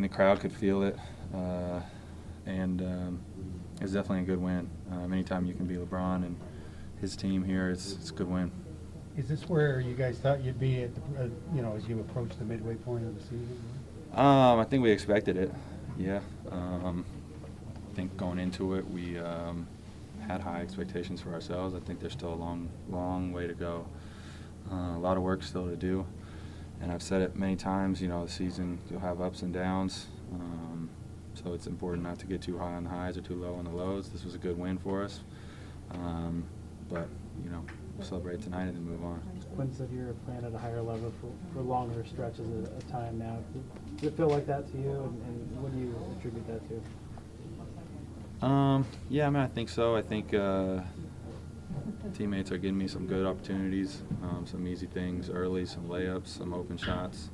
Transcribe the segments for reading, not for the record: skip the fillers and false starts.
the crowd could feel it, and it's definitely a good win. Anytime you can beat LeBron and his team here, it's a good win. Is this where you guys thought you'd be at, as you approach the midway point of the season? I think we expected it. Yeah. I think going into it, we had high expectations for ourselves. I think there's still a long way to go. A lot of work still to do. And I've said it many times, the season, you'll have ups and downs. So it's important not to get too high on the highs or too low on the lows. This was a good win for us. But, we'll celebrate tonight and then move on. Quinn said you're playing at a higher level for longer stretches of time now. Does it feel like that to you, and what do you attribute that to? Yeah, I think so. I think teammates are giving me some good opportunities, some easy things early, some layups, some open shots.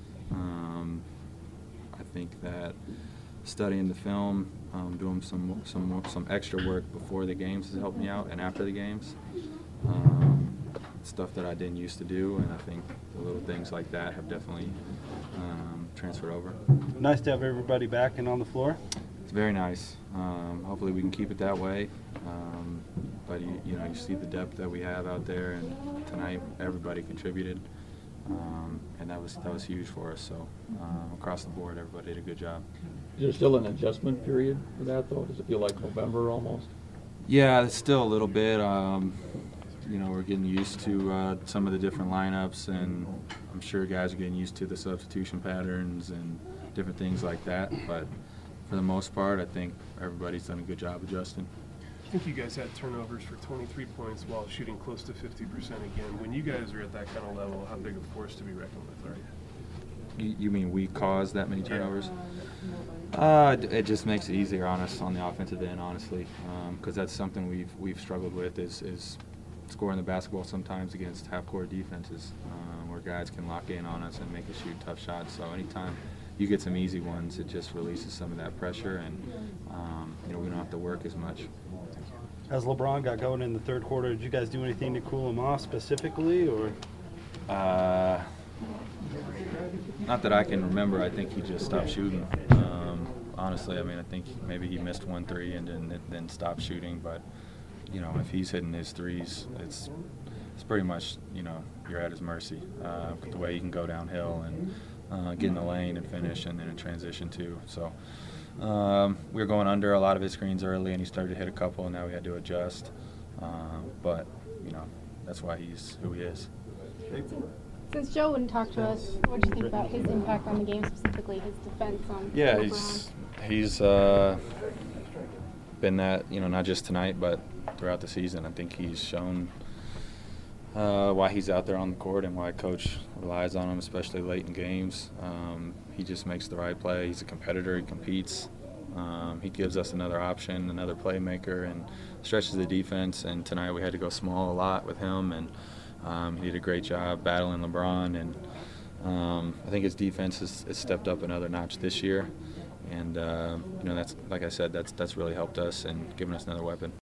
I think that studying the film, doing some extra work before the games has helped me out, and after the games. Stuff that I didn't used to do, and I think the little things like that have definitely transferred over. Nice to have everybody back and on the floor. It's very nice. Hopefully we can keep it that way. But you see the depth that we have out there, and tonight everybody contributed, and that was huge for us. So across the board, everybody did a good job. Is there still an adjustment period for that, though? Does it feel like November almost? Yeah, it's still a little bit. We're getting used to some of the different lineups, and I'm sure guys are getting used to the substitution patterns and different things like that. But for the most part, I think everybody's done a good job adjusting. I think you guys had turnovers for 23 points while shooting close to 50% again. When you guys are at that kind of level, how big a force to be reckoned with are you? You mean we caused that many turnovers? It just makes it easier on us on the offensive end, honestly, because that's something we've struggled with is scoring the basketball sometimes against half-court defenses, where guys can lock in on us and make us shoot tough shots. So anytime you get some easy ones, it just releases some of that pressure, and we don't have to work as much. As LeBron got going in the third quarter, did you guys do anything to cool him off specifically, or? Not that I can remember. I think he just stopped shooting. Honestly, I think maybe he missed 1 3 and then stopped shooting. But if he's hitting his threes, it's pretty much you're at his mercy. The way he can go downhill and get in the lane and finish, and then in transition too. So we were going under a lot of his screens early, and he started to hit a couple, and now we had to adjust. But that's why he's who he is. Since Joe wouldn't talk to us, what do you think about his impact on the game, specifically his defense on Yeah, LeBron? he's been that, not just tonight, but throughout the season. I think he's shown why he's out there on the court and why Coach relies on him, especially late in games. He just makes the right play. He's a competitor. He competes. He gives us another option, another playmaker, and stretches the defense. And tonight we had to go small a lot with him, and he did a great job battling LeBron. And I think his defense has stepped up another notch this year. And that's, like I said, that's really helped us and given us another weapon.